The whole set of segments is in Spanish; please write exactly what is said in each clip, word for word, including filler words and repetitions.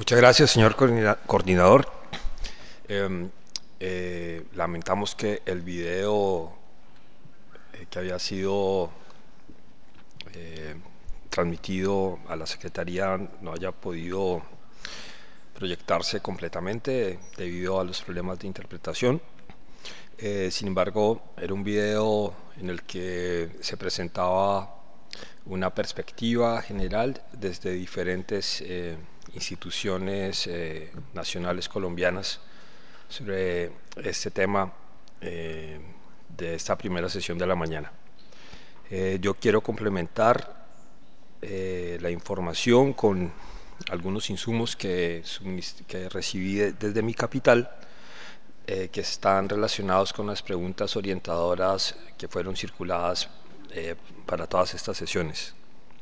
Muchas gracias, señor coordina- coordinador. Em, eh, lamentamos que el video eh, que había sido eh, transmitido a la Secretaría no haya podido proyectarse completamente debido a los problemas de interpretación. Eh, sin embargo, era un video en el que se presentaba una perspectiva general desde diferentes eh, instituciones eh, nacionales colombianas sobre este tema eh, de esta primera sesión de la mañana. Eh, yo quiero complementar eh, la información con algunos insumos que, que recibí de, desde mi capital eh, que están relacionados con las preguntas orientadoras que fueron circuladas eh, para todas estas sesiones.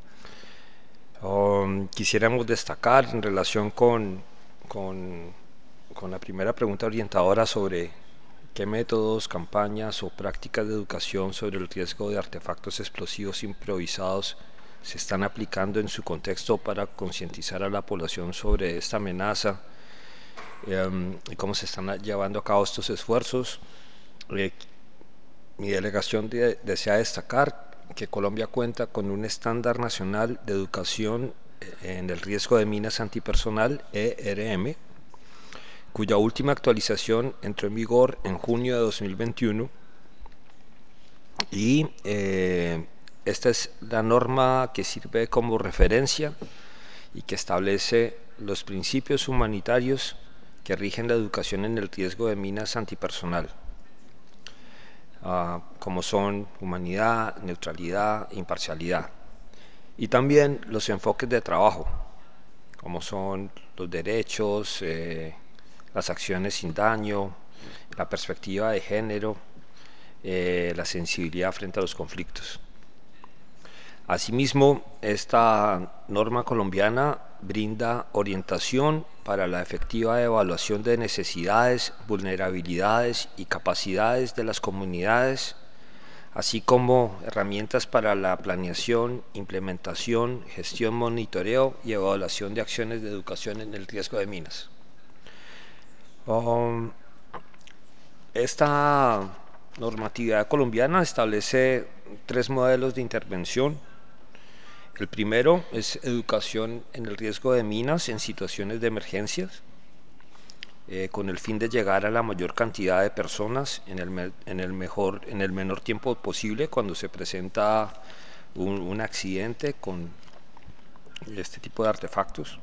Um, quisiéramos destacar en relación con, con, con la primera pregunta orientadora sobre qué métodos, campañas o prácticas de educación sobre el riesgo de artefactos explosivos improvisados se están aplicando en su contexto para concientizar a la población sobre esta amenaza eh, y cómo se están llevando a cabo estos esfuerzos. Eh, Mi delegación de- desea destacar que Colombia cuenta con un estándar nacional de educación eh, en el riesgo de minas antipersonal, E R M, cuya última actualización entró en vigor en junio de dos mil veintiuno y eh, esta es la norma que sirve como referencia y que establece los principios humanitarios que rigen la educación en el riesgo de minas antipersonal, uh, como son humanidad, neutralidad, imparcialidad. Y también los enfoques de trabajo, como son los derechos, eh, las acciones sin daño, la perspectiva de género, eh, la sensibilidad frente a los conflictos. Asimismo, esta norma colombiana brinda orientación para la efectiva evaluación de necesidades, vulnerabilidades y capacidades de las comunidades, así como herramientas para la planeación, implementación, gestión, monitoreo y evaluación de acciones de educación en el riesgo de minas. Um, esta normatividad colombiana establece tres modelos de intervención. El primero es educación en el riesgo de minas en situaciones de emergencias, eh, con el fin de llegar a la mayor cantidad de personas en el, en el, mejor, en el menor tiempo posible cuando se presenta un, un accidente con este tipo de artefactos.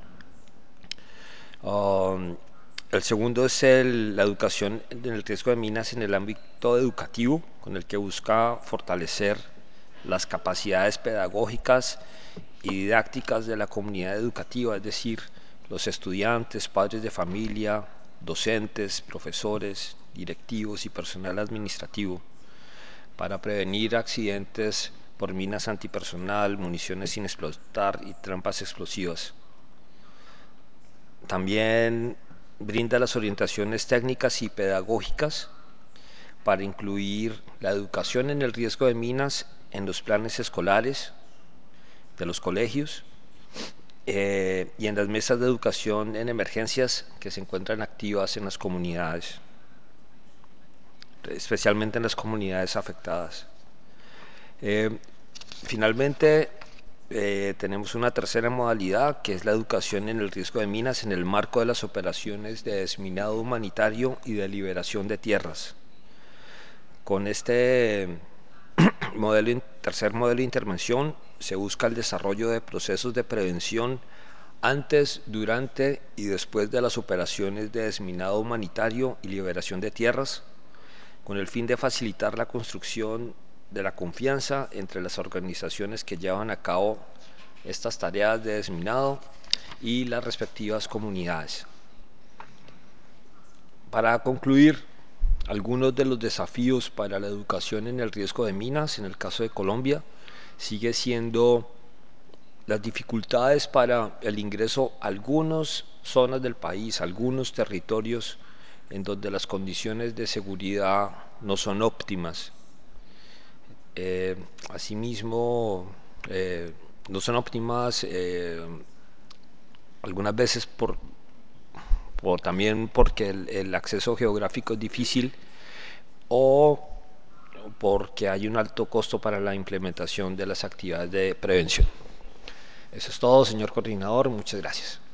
Um, el segundo es el, la educación en el riesgo de minas en el ámbito educativo, con el que busca fortalecer las capacidades pedagógicas y didácticas de la comunidad educativa, es decir, los estudiantes, padres de familia, docentes, profesores, directivos y personal administrativo, para prevenir accidentes por minas antipersonal, municiones sin explotar y trampas explosivas. También brinda las orientaciones técnicas y pedagógicas para incluir la educación en el riesgo de minas en los planes escolares de los colegios eh, y en las mesas de educación en emergencias que se encuentran activas en las comunidades, especialmente en las comunidades afectadas. Eh, finalmente, eh, tenemos una tercera modalidad que es la educación en el riesgo de minas en el marco de las operaciones de desminado humanitario y de liberación de tierras. Con este modelo, tercer modelo de intervención se busca el desarrollo de procesos de prevención antes, durante y después de las operaciones de desminado humanitario y liberación de tierras, con el fin de facilitar la construcción de la confianza entre las organizaciones que llevan a cabo estas tareas de desminado y las respectivas comunidades. Para concluir, algunos de los desafíos para la educación en el riesgo de minas, en el caso de Colombia, sigue siendo las dificultades para el ingreso a algunas zonas del país, algunos territorios en donde las condiciones de seguridad no son óptimas. Eh, asimismo, eh, no son óptimas eh, algunas veces por por, también porque el, el acceso geográfico es difícil o porque hay un alto costo para la implementación de las actividades de prevención. Eso es todo, señor coordinador. Muchas gracias.